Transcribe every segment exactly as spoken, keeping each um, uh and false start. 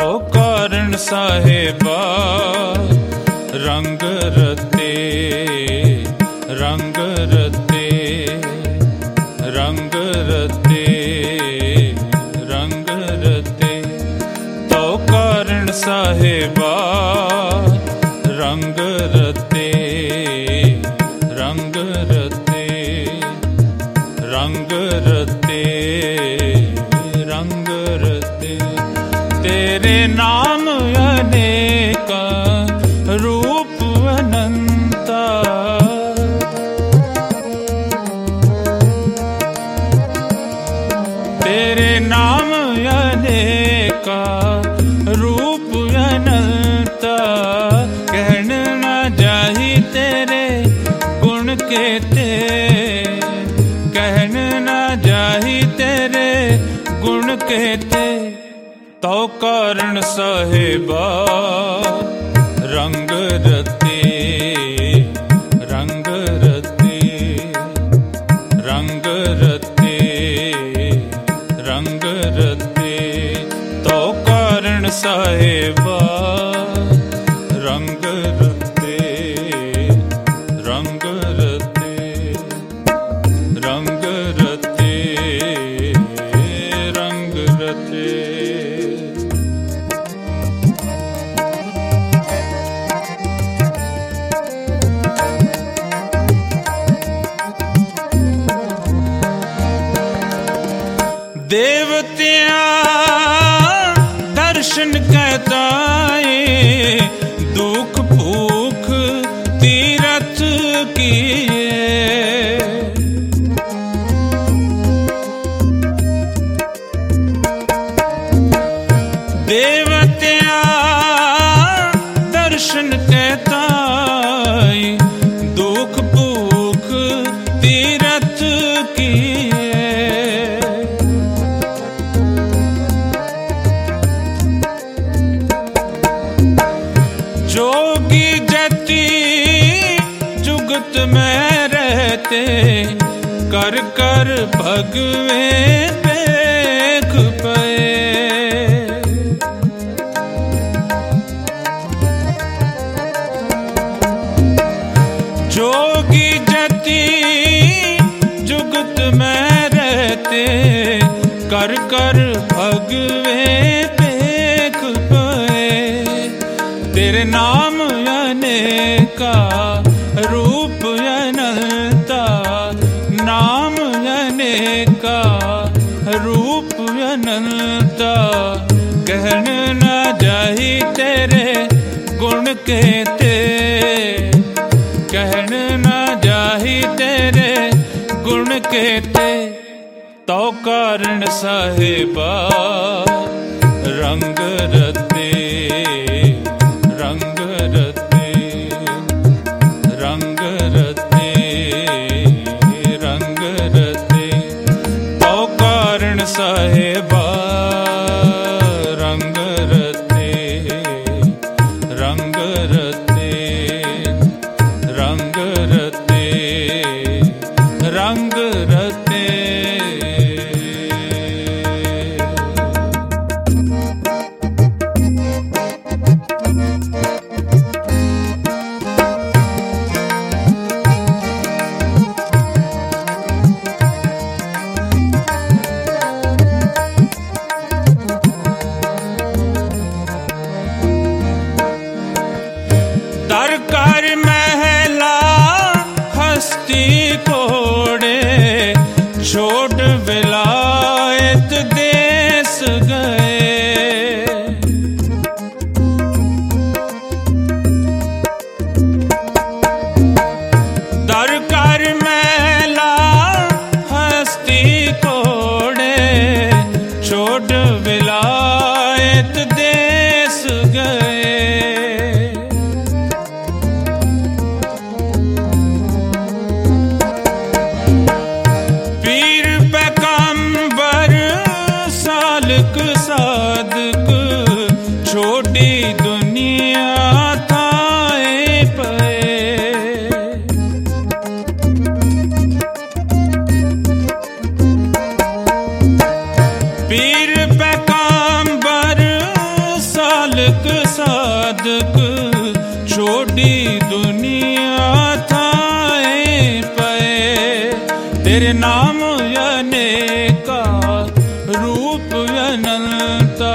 तो कारण साहेबा रंग रते रंग रते रंग रते रंग रते तो कारण साहेबा रंग रते रंग रते रंग रते रंग रते तेरे नाम अनेका रूप अनंता तेरे नाम अनेका रूप अनंता कहन न जाही तेरे गुण केते कहन न जाही तेरे गुण केते तो कारण साहेबा रंग रते रंग रते रंग रते रंग रते तो कारण साहेबा रंग रते रंग रते रंग रते रंग रते देवतिया दर्शन कहताए दुख भूख तीरथ किए देवतिया दर्शन कहताए दुख भूख तीरथ किए जोगी जति जुगत में रहते कर कर भगवे देख पए जोगी जति जुगत में रहते कर कर भगवे देख पए तेरे नाम अनेका रूप अनंता नाम अनेका रूप अनंता कहन न जाही तेरे गुण केते कहन न जाही तेरे गुण केते तो कारण साहेबा रंग रते रंग रते रंग रते रंग रते तो कारण साहेबा रंग रते रंग रते रंग रते रंग रते दरकार महला हस्ती कोड़े छोड़ विलायत देश गए दरकार महला हस्ती कोड़े छोड़ विलायत देश गए साधक छोटी दुनिया थाए पे पीर पैगंबर साधक छोड़ी दुनिया थाए पे। तेरे नाम अनेका रूप अनंता।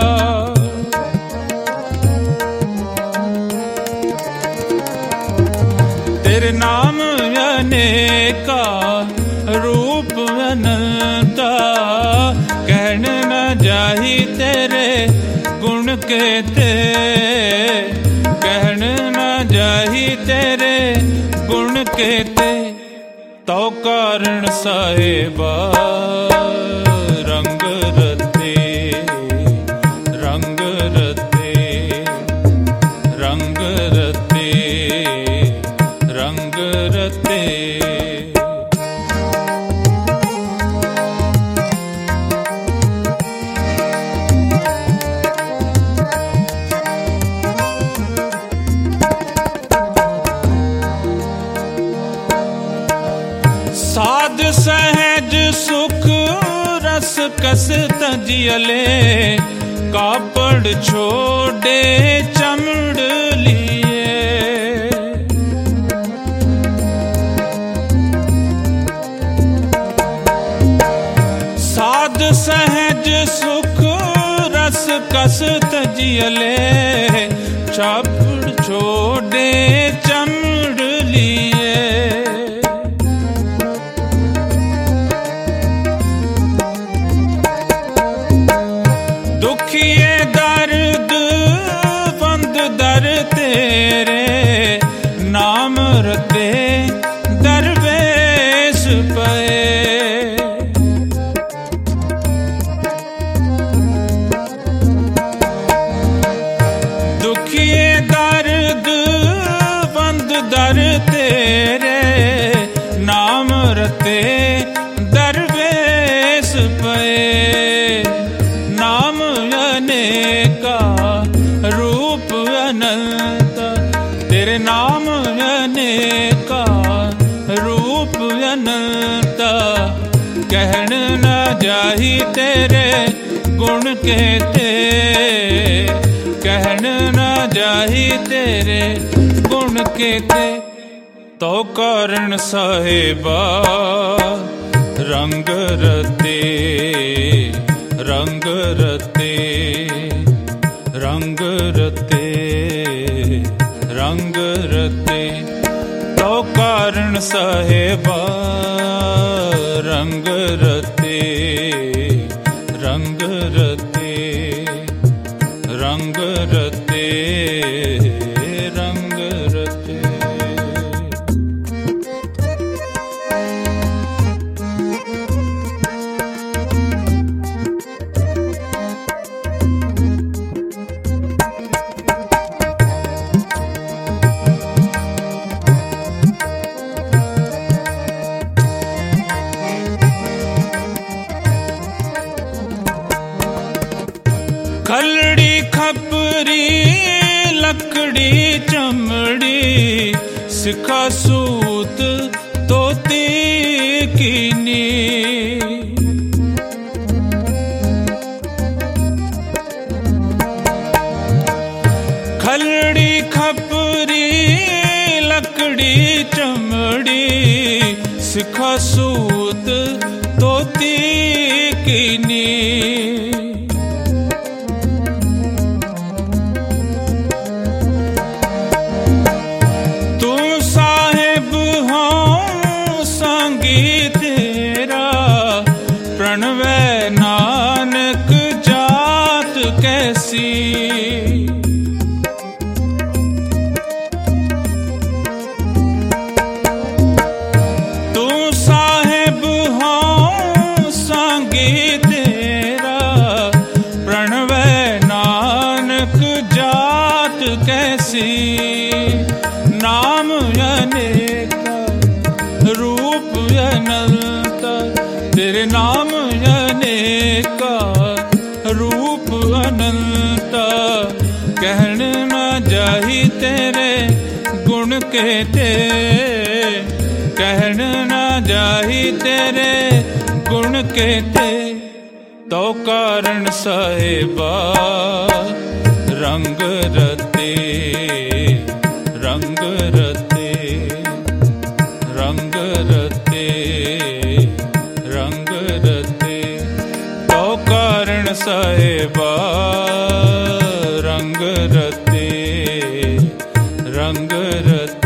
तेरे नाम अनेका रूप अनंता। कहन न जाही तेरे गुण केते। कहन न जाही तेरे गुण केते। तो कारण साहेबा रंग रते। रंग रते रंग रते रंग रते। साध सहज सुख रस कस तजियले। कापड़ छोड़े चमड़ लिए। साध सहज सुख रस कस तजियले। कापड़ छोड़े चमड़ लिए। दुखिए दर्द बंद दर तेरे। नाम रते दरवेश पे। दुखिए दर्द बंद दर तेरे। नाम रते दरवेश पे। नाम अनेका रूप अनंता। तेरे नाम अनेका रूप अनंता। कहन न जाही तेरे गुण केते। कहन न जाही तेरे गुण केते। तो कारण साहेबा रंग रते। रंग रते रंग रते रंग रते। तो कारण साहेबा रंग रते। रंग रते रंग रते रंग रते। खलड़ी खपरी लकड़ी चमड़ी। सिखा सूत तोती कीनी। खलड़ी खपरी लकड़ी चमड़ी। सिखा सूत तोती कीनी। प्रणवे नानक जात कैसी। तू साहेब हो संगी तेरा। प्रणवे नानक जात कैसी। नाम अनेका रूप अनंता। तेरे नाम अनेका रूप अनंता। कहन न जाही तेरे गुण केते। कहन न जाही तेरे गुण केते। तो कारण साहेबा रंग रते। ਸਾਹਿਬਾ ਰੰਗ ਰਤੇ ਰੰਗ ਰਤੇ